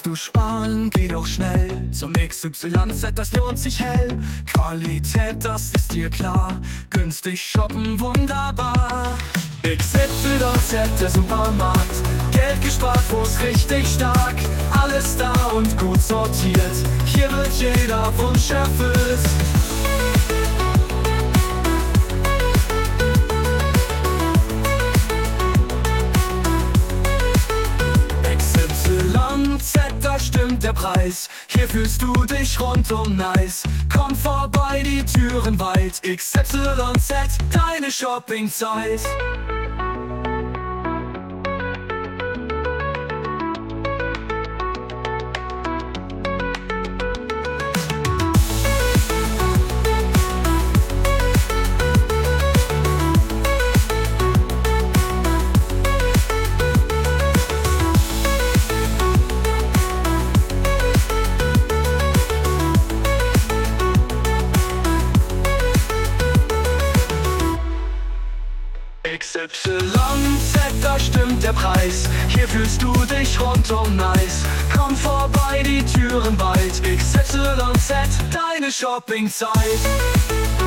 Willst du sparen, geh doch schnell zum XYZ, das lohnt sich hell. Qualität, das ist dir klar, günstig shoppen, wunderbar. XYZ, der Supermarkt, Geld gespart, wo's richtig stark. Alles da und gut sortiert, hier wird jeder Wunsch erfüllt. XYZ, da stimmt der Preis, hier fühlst du dich rundum nice. Komm vorbei, die Türen weit, XYZ, deine Shoppingzeit. XYZ, da stimmt der Preis, hier fühlst du dich rundum nice. Komm vorbei, die Türen weit, XYZ, deine Shoppingzeit.